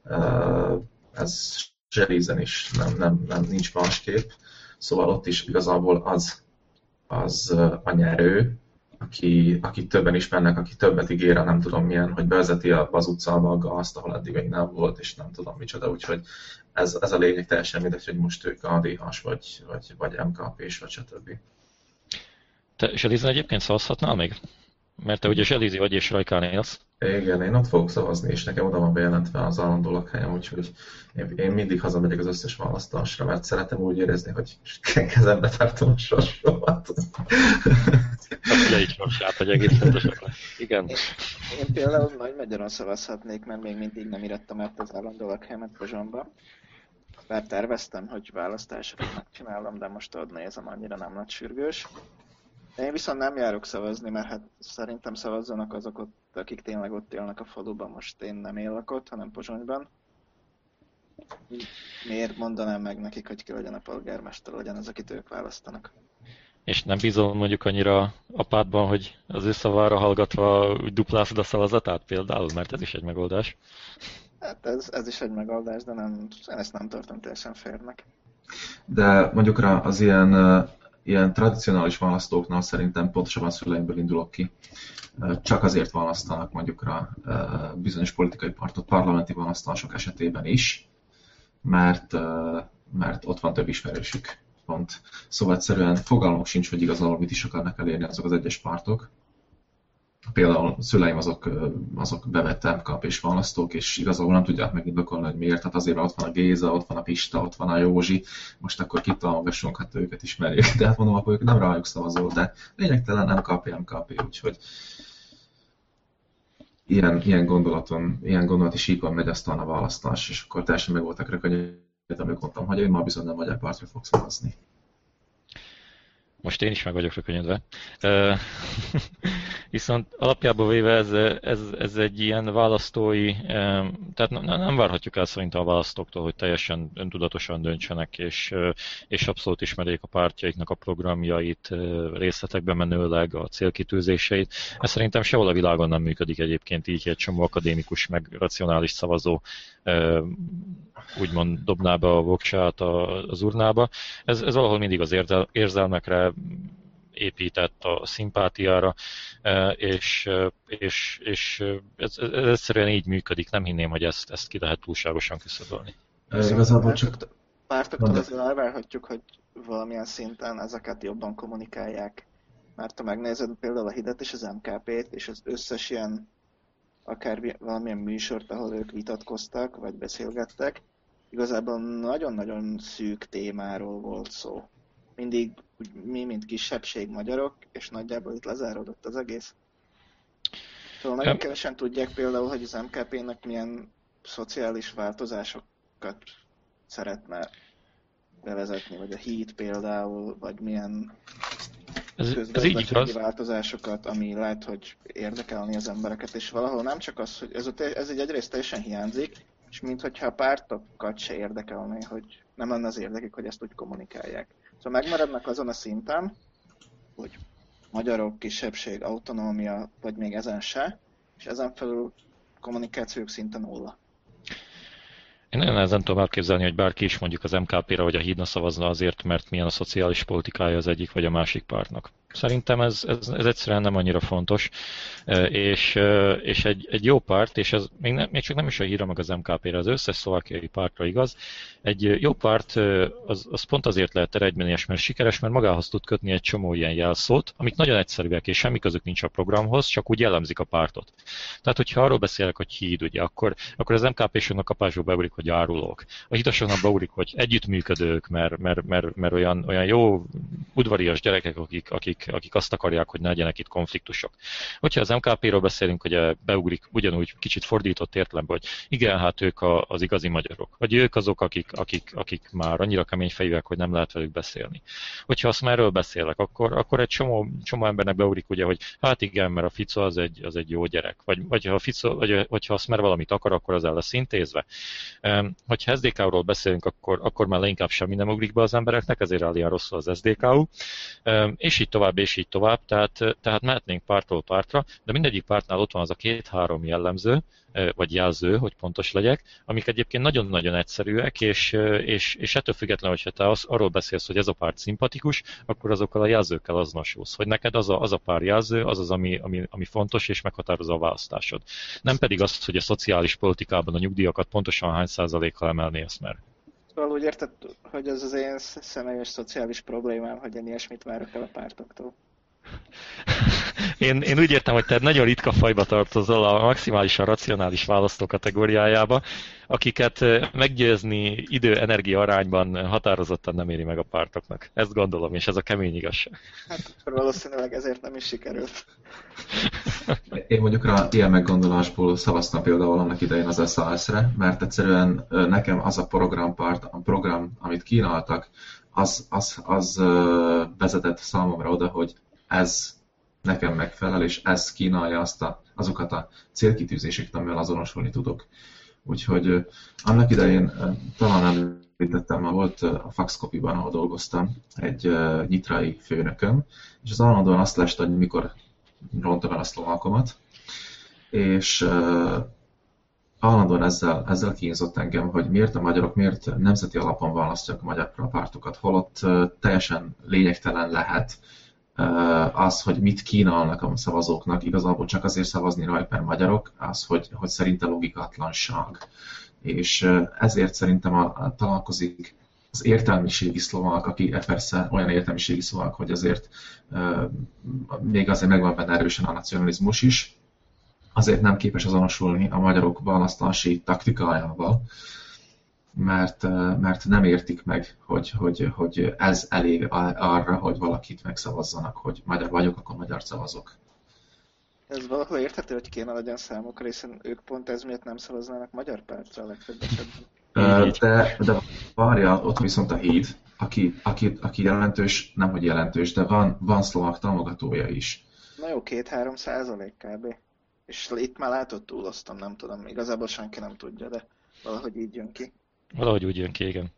Ez Zselízen is nincs másképp. Szóval ott is igazából az a nyerő, aki többen ismernek, aki többet ígér, nem tudom milyen, hogy bevezeti az utcába a gázt, ahol eddig még nem volt, és nem tudom micsoda. Úgyhogy ez a lényeg, teljesen mindegy, hogy most ők ADH-s, vagy MKP-s, vagy stb. Te Zselízen egyébként szavazhatnál még? Mert te ugye Zselízi vagy és Rajkán élsz. Igen, én ott fogok szavazni, és nekem oda van bejelentve az állandó lakhelyem, úgyhogy én mindig hazamegyek az összes választásra, mert szeretem úgy érezni, hogy kezembe tartom a sorsomat. Hát le így sorsát, hogy egész pontosan. Igen. Én például Nagymegyeron szavazhatnék, mert még mindig nem irattam át az állandó lakhelyemet Pozsonyba. Bár terveztem, hogy választásra megcsinálom, de most ott nézem, annyira nem nagy sürgős. Én viszont nem járok szavazni, mert hát szerintem szavazzanak azok ott, akik tényleg ott élnek a faluban. Most én nem élek ott, hanem Pozsonyban. Miért mondanám meg nekik, hogy ki legyen a polgármester, legyen az, akit ők választanak? És nem bízol mondjuk annyira apádban, hogy az ő szavára hallgatva úgy duplázod a szavazatát például, mert ez is egy megoldás. Hát ez is egy megoldás, de én ezt nem tartom teljesen fairnek. De mondjuk rá az ilyen tradicionális választóknál szerintem pontosabban szüleimből indulok ki. Csak azért választanak mondjuk rá bizonyos politikai pártot parlamenti választások esetében is, mert ott van több ismerősük. Pont. Szóval egyszerűen fogalmuk sincs, hogy igazából mit is akarnak elérni azok az egyes pártok. Például a szüleim azok bevett MKP-s választók, és igazából nem tudják megindokolni, hogy miért. Hát azért, ott van a Géza, ott van a Pista, ott van a Józsi, most akkor kit támogassunk, hát őket ismerjük. Tehát mondom, akkor ők nem rájuk szavazol, de lényegtelen MKP, úgyhogy ilyen gondolati síkon megy aztán a választás, és akkor teljesen meg voltak rökönyödve, amikor mondtam, hogy én már bizony nem magyar pártra fog szavazni. Most én is meg vagyok rökönyödve. Viszont alapjában véve ez egy ilyen választói, tehát nem várhatjuk el szerintem a választóktól, hogy teljesen öntudatosan döntsenek, és abszolút ismerjék a pártjaiknak a programjait, részletekbe menőleg a célkitűzéseit. Ez szerintem sehol a világon nem működik egyébként így, egy csomó akadémikus, meg racionális szavazó úgymond dobná be a voksát az urnába. Ez valahol mindig az érzelmekre épített, a szimpátiára, és ez egyszerűen így működik. Nem hinném, hogy ezt ki lehet túlságosan küszöbölni. Igazából csak... Pártoktól azért elvárhatjuk, hogy valamilyen szinten ezeket jobban kommunikálják. Mert ha megnézed például a Hidet és az MKP-t, és az összes ilyen akár valamilyen műsort, ahol ők vitatkoztak, vagy beszélgettek, igazából nagyon-nagyon szűk témáról volt szó. Mindig mi, mint kisebbség magyarok, és nagyjából itt lezáródott az egész. Szóval nagyon kevesen tudják például, hogy az MKP-nek milyen szociális változásokat szeretne bevezetni, vagy a Híd például, vagy milyen közgazdasági változásokat, ami lehet, hogy érdekelni az embereket, és valahol nem csak az, hogy ez egyrészt teljesen hiányzik, és minthogyha a pártokat se érdekelné, hogy nem lenne az érdekük, hogy ezt úgy kommunikálják. Szóval megmaradnak azon a szinten, hogy magyarok, kisebbség, autonómia, vagy még ezen se, és ezen felül kommunikációk szinte nulla. Én nagyon nehezen tudom elképzelni, hogy bárki is mondjuk az MKP-ra vagy a Hídna szavazna azért, mert milyen a szociális politikája az egyik vagy a másik pártnak. Szerintem ez egyszerűen nem annyira fontos, és egy jó párt, és ez még csak nem is a Hídra meg az MKP-re, az összes szlovákiai pártra igaz, egy jó párt az pont azért lehet eredményes, mert sikeres, mert magához tud kötni egy csomó ilyen jelszót, amik nagyon egyszerűek, és semmi közük nincs a programhoz, csak úgy jellemzik a pártot. Tehát, hogyha arról beszélek, hogy híd, ugye, akkor az MKP-soknak kapásból beugrik, hogy árulók. A hídasoknak beugrik, hogy együttműködők, mert olyan jó udvarias gyerekek, akik azt akarják, hogy ne legyenek itt konfliktusok. Hogyha az MKP-ről beszélünk, hogy beugrik ugyanúgy kicsit fordított értelemben, hogy igen, hát ők az igazi magyarok. Vagy ők azok, akik már annyira kemény fejűek, hogy nem lehet velük beszélni. Hogyha azt már erről beszélek, akkor egy csomó embernek beugrik, ugye, hogy hát igen, mert a Fico az egy jó gyerek. Vagy ha azt már valamit akar, akkor az el lesz intézve. Hogyha SZDK-ról beszélünk, akkor már leginkább semmi nem ugrik be az embereknek, ezért áll ilyen rosszul az SZDK-ú. És így tovább, tehát mehetnénk pártról pártra, de mindegyik pártnál ott van az a 2-3 jellemző, vagy jelző, hogy pontos legyek, amik egyébként nagyon-nagyon egyszerűek, és ettől függetlenül, hogyha te arról beszélsz, hogy ez a párt szimpatikus, akkor azokkal a jelzőkkel azonosulsz, hogy neked az a pár jelző, az, ami fontos, és meghatározza a választásod. Nem pedig az, hogy a szociális politikában a nyugdíjakat pontosan hány százalékkal emelni ezt meg. Szóval úgy érted, hogy ez az én személyes szociális problémám, hogy én ilyesmit várok el a pártoktól. Én úgy értem, hogy te nagyon ritka fajba tartozol a maximálisan racionális választó kategóriájába, akiket meggyőzni idő-energia arányban határozottan nem éri meg a pártoknak. Ezt gondolom, és ez a kemény igazság. Hát valószínűleg ezért nem is sikerült. Én mondjuk rá ilyen meggondolásból szavaztam például annak idején az SZSZ-re, mert egyszerűen nekem az a program, amit kínáltak, az vezetett számomra oda, hogy ez nekem megfelel, és ez kínálja azokat a célkitűzéseket, amivel azonosulni tudok. Úgyhogy annak idején talán említettem, már volt a Faxcopy-ban, ahol dolgoztam, egy nyitrai főnököm, és az állandóan azt leste, hogy mikor rontom el a szlovákomat, és állandóan ezzel kínzott engem, hogy miért a magyarok, miért nemzeti alapon választják a magyar pártokat, holott teljesen lényegtelen lehet az, hogy mit kínálnak a szavazóknak, igazából csak azért szavazni rajta, mert magyarok, az, hogy szerinte logikátlanság. És ezért szerintem találkozik az értelmiségi szlovák, aki persze olyan értelmiségi szlovák, hogy azért még azért megvan benne erősen a nacionalizmus is, azért nem képes azonosulni a magyarok választási taktikájával, mert nem értik meg, hogy ez elég arra, hogy valakit megszavazzanak, hogy magyar vagyok, akkor magyar szavazok. Ez valahol érthető, hogy kéne legyen számukra, hiszen ők pont ez miatt nem szavaznának magyar pártra a legtöbb esetben. De várja, ott viszont a Híd, aki jelentős, nemhogy jelentős, de van szlovák támogatója is. Na jó, 2-3% kb. És itt már látod, túloztam, nem tudom, igazából senki nem tudja, de valahogy így jön ki. Valahogy úgy jön ki, igen.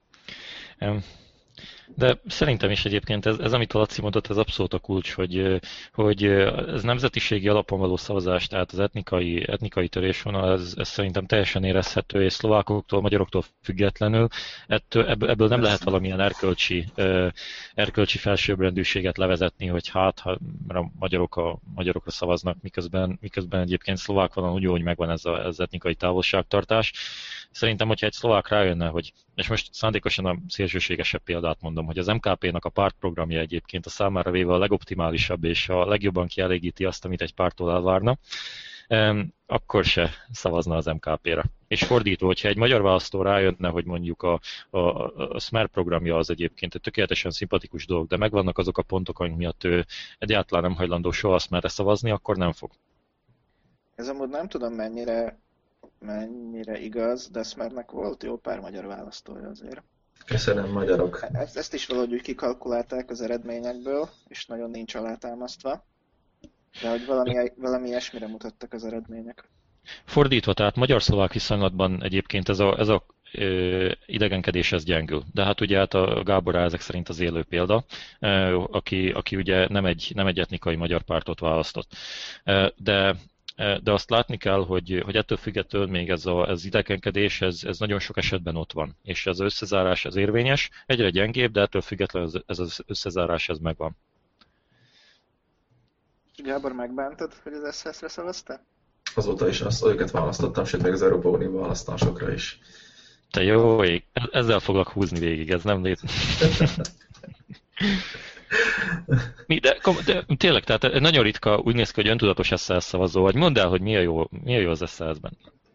De szerintem is egyébként ez amit a Laci mondott, ez abszolút a kulcs, hogy ez nemzetiségi alapon való szavazás, tehát az etnikai törésvonal, ez szerintem teljesen érezhető, és szlovákoktól, magyaroktól függetlenül ebből nem lehet valamilyen erkölcsi felsőbbrendűséget levezetni, hogy ha a magyarokra szavaznak, miközben egyébként szlovákon úgy megvan ez az etnikai távolságtartás. Szerintem, hogyha egy szlovák rájönne, és most szándékosan a szélsőségesebb példát mondom, hogy az MKP-nak a pártprogramja egyébként a számára véve a legoptimálisabb és a legjobban kielégíti azt, amit egy pártól elvárna, akkor se szavazna az MKP-re. És fordítva, hogyha egy magyar választó rájönne, hogy mondjuk a Smer programja az egyébként egy tökéletesen szimpatikus dolog, de megvannak azok a pontok, amik miatt ő egyáltalán nem hajlandó soha Smerre szavazni, akkor nem fog. Ez amúgy nem tudom mennyire igaz, de Smernek volt jó pár magyar választója azért. Köszönöm, magyarok. Ezt is valahogy úgy kikalkulálták az eredményekből, és nagyon nincs alátámasztva. De hogy valami ilyesmire mutattak az eredmények. Fordítva, tehát magyar-szlovák viszonylatban egyébként ez a idegenkedés ez gyengül. De hát ugye a Gábor ezek szerint az élő példa, aki ugye nem egy etnikai magyar pártot választott. De de azt látni kell, hogy ettől függetlenül még ez idegenkedés, ez nagyon sok esetben ott van. És ez az összezárás az érvényes, egyre gyengébb, de ettől függetlenül ez az összezárás ez megvan. Gábor, megbántod, hogy az SZSZ-re szavaztál? Azóta is őket választottam, sőt még az Európa Unió választásokra is. Te jó ég, ezzel foglak húzni végig, ez nem lét. De tényleg, tehát nagyon ritka, úgy néz ki, hogy öntudatos SZSZ szavazó vagy. Mondd el, hogy mi a jó az SZSZ-ben.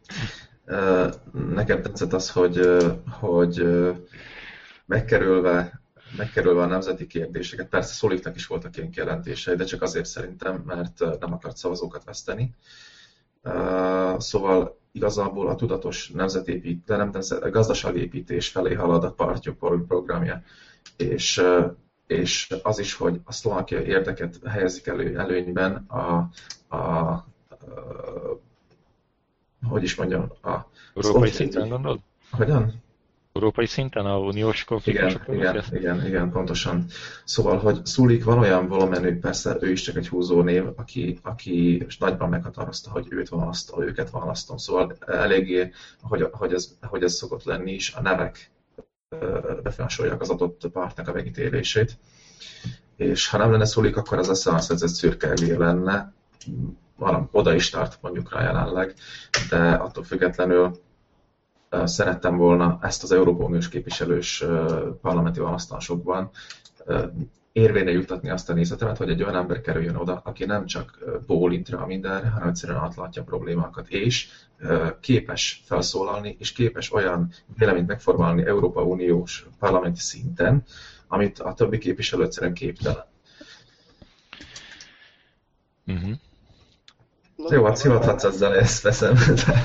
Nekem tetszett az, hogy megkerülve a nemzeti kérdéseket, persze Szoliknak is voltak ilyen kijelentései, de csak azért szerintem, mert nem akart szavazókat veszteni. Szóval igazából a tudatos gazdaságépítés felé halad a pártjuk programja, és az is, hogy a szlovákia érdeket helyezik előnyben hogy is mondjam, európai szinten gondolod? Hogyan? Európai szinten a uniós konfliktusokról? Igen, pontosan. Szóval, hogy Szulik van olyan volumenű, persze ő is csak egy húzónév, aki nagyban meghatározta, hogy őket választom. Szóval eléggé, hogy ez szokott lenni is, a nevek befolyásolják az adott pártnak a megítélését. És ha nem lenne Szulik, akkor az SZSZ egy szürke egér lenne. Oda is tart mondjuk rá jelenleg, de attól függetlenül szerettem volna ezt az Európai Uniós képviselős parlamenti választásokban érvényre juttatni azt a nézetemet, hogy egy olyan ember kerüljön oda, aki nem csak bólint rá mindenre, hanem egyszerűen átlátja a problémákat, és képes felszólalni, és képes olyan véleményt megformálni Európai Uniós parlamenti szinten, amit a többi képviselő egyszerűen képtelen. Uh-huh. Jó, hát szivathatsz ezzel, ezt veszem.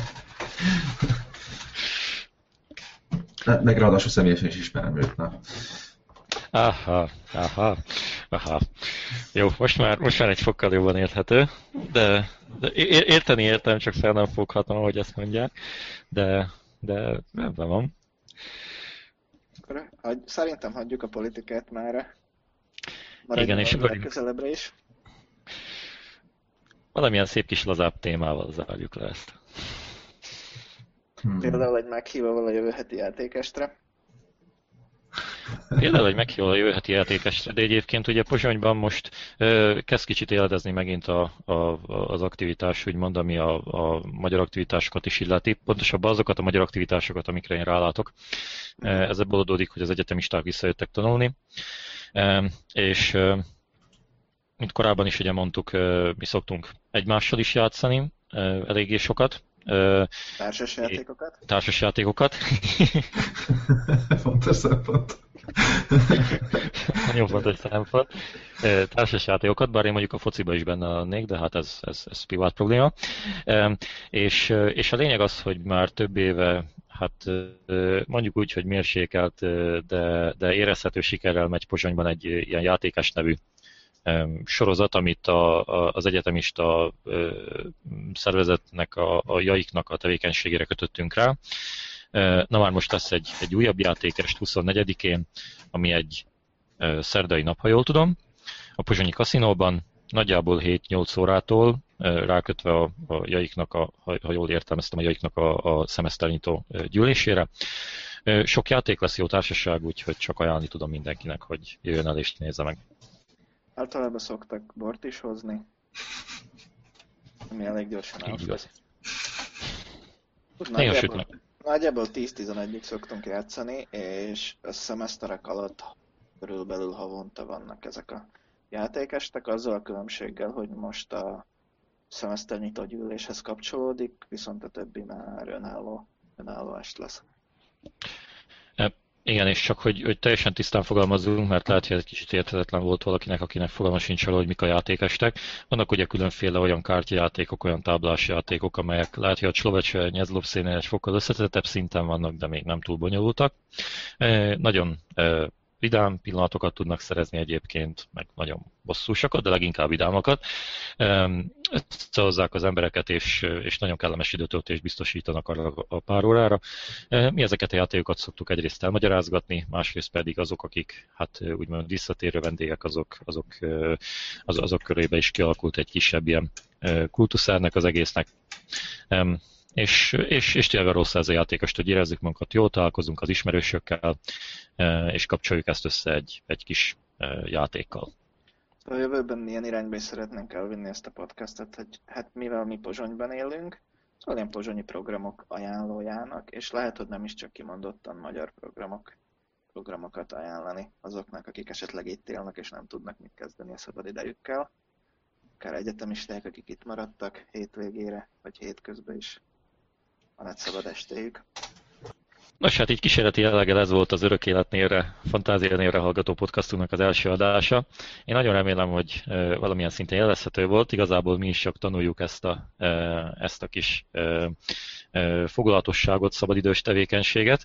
Meg ráadásul személyesen is ismerem őt. Aha. Jó, most már egy fokkal jobban érthető, de érteni értem, csak fel nem foghatom, hogy ezt mondják, de ebben van. Akkor szerintem hagyjuk a politikát már. Igen, és akkor legközelebbre is. Valamilyen szép kis lazább témával zárjuk le ezt. Például egy meghívóval a jövő heti játékestre. Például egy meghívóval a jövő heti játékestre, de egyébként ugye Pozsonyban most kezd kicsit éledezni megint az aktivitás, úgymond, ami a magyar aktivitásokat is illeti. Pontosabban azokat a magyar aktivitásokat, amikre én rálátok. Ez ebből adódik, hogy az egyetemisták visszajöttek tanulni. És mint korábban is ugye mondtuk, mi szoktunk egymással is játszani, eléggé sokat. Társas játékokat. Fontos szempont. Nagyon fontos szempont. Társas játékokat, bár én mondjuk a fociba is benne lennék, de hát ez privát probléma. És a lényeg az, hogy már több éve, hát mondjuk úgy, hogy mérsékelt, de érezhető sikerrel megy Pozsonyban egy ilyen játékes nevű sorozat, amit az egyetemista szervezetnek, a jaiknak a tevékenységére kötöttünk rá. Na már most lesz egy újabb játékest 24-én, ami egy szerdai nap, ha jól tudom, a pozsonyi kaszinóban, nagyjából 7-8 órától, rákötve a jaiknak, ha jól értelmeztem, a jaiknak a szemeszternyitó gyűlésére. Sok játék lesz, jó társaság, úgyhogy csak ajánlani tudom mindenkinek, hogy jöjjön el és nézze meg. Általában szoktak bort is hozni, ami elég gyorsan elfogy. Nagyjából 10-11-ig szoktunk játszani, és a szemeszterek alatt körülbelül havonta vannak ezek a játékestek, azzal a különbséggel, hogy most a szemeszternyitó gyűléshez kapcsolódik, viszont a többi már önálló est lesz. Igen, és csak hogy teljesen tisztán fogalmazzunk, mert lehet, hogy ez kicsit érthetetlen volt valakinek, akinek fogalma sincs arról, hogy mik a játékestek. Vannak ugye különféle olyan kártyajátékok, olyan táblás játékok, amelyek lehet, hogy a Cslovecse, Nyezlobszénél egy fokkal összetettebb szinten vannak, de még nem túl bonyolultak. Nagyon vidám pillanatokat tudnak szerezni egyébként, meg nagyon bosszúsakat, de leginkább vidámakat. Összehozzák az embereket, és nagyon kellemes időtöltést biztosítanak arra a pár órára. Mi ezeket a játékokat szoktuk egyrészt elmagyarázgatni, másrészt pedig azok, akik hát úgymond visszatérő vendégek, azok körébe is kialakult egy kisebb ilyen kultuszárnak az egésznek. És tényleg arról szól ez a játékos, hogy érezzük magunkat jól, találkozunk az ismerősökkel, és kapcsoljuk ezt össze egy kis játékkal. A jövőben ilyen irányba is szeretnénk elvinni ezt a podcastot, hogy hát mivel mi Pozsonyban élünk, szóval ilyen pozsonyi programok ajánlójának, és lehet, hogy nem is csak kimondottan magyar programokat ajánlani azoknak, akik esetleg itt élnek, és nem tudnak mit kezdeni a szabad idejükkel. Akár egyetemisták, akik itt maradtak hétvégére, vagy hétközben is van egy szabad estéjük. Nos, hát így kísérleti jelleggel ez volt az Örök Élet névre, Fantázia névre hallgató podcastunknak az első adása. Én nagyon remélem, hogy valamilyen szinten élvezhető volt. Igazából mi is csak tanuljuk ezt a kis foglalatosságot, szabadidős tevékenységet.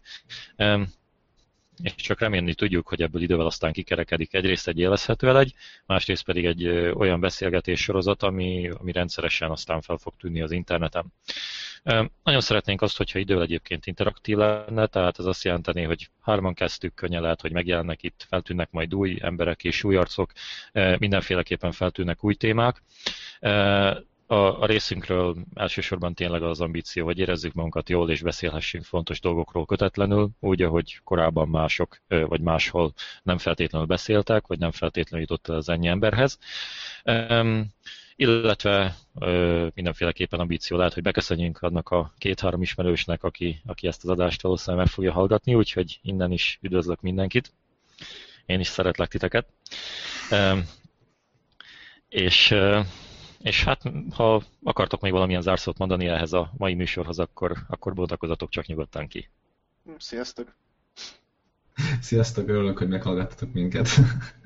És csak remélni tudjuk, hogy ebből idővel aztán kikerekedik egyrészt egy élvezhető elegy, másrészt pedig egy olyan beszélgetés sorozat, ami rendszeresen aztán fel fog tűnni az interneten. Nagyon szeretnénk azt, hogyha idővel egyébként interaktív lenne, tehát ez azt jelenteni, hogy hárman kezdtük, könnyen lehet, hogy megjelennek itt, feltűnnek majd új emberek és új arcok, mindenféleképpen feltűnnek új témák. A részünkről elsősorban tényleg az ambíció, hogy érezzük magunkat jól és beszélhessünk fontos dolgokról kötetlenül, úgy, ahogy korábban mások vagy máshol nem feltétlenül beszéltek, vagy nem feltétlenül jutott el az ennyi emberhez. Illetve mindenféleképpen ambíció lehet, hogy beköszönjünk annak a 2-3 ismerősnek, aki ezt az adást valószínűleg meg fogja hallgatni, úgyhogy innen is üdvözlök mindenkit. Én is szeretlek titeket. És hát, ha akartok még valamilyen zárszót mondani ehhez a mai műsorhoz, akkor bontakozatok csak nyugodtan ki. Sziasztok! Sziasztok, örülök, hogy meghallgattatok minket.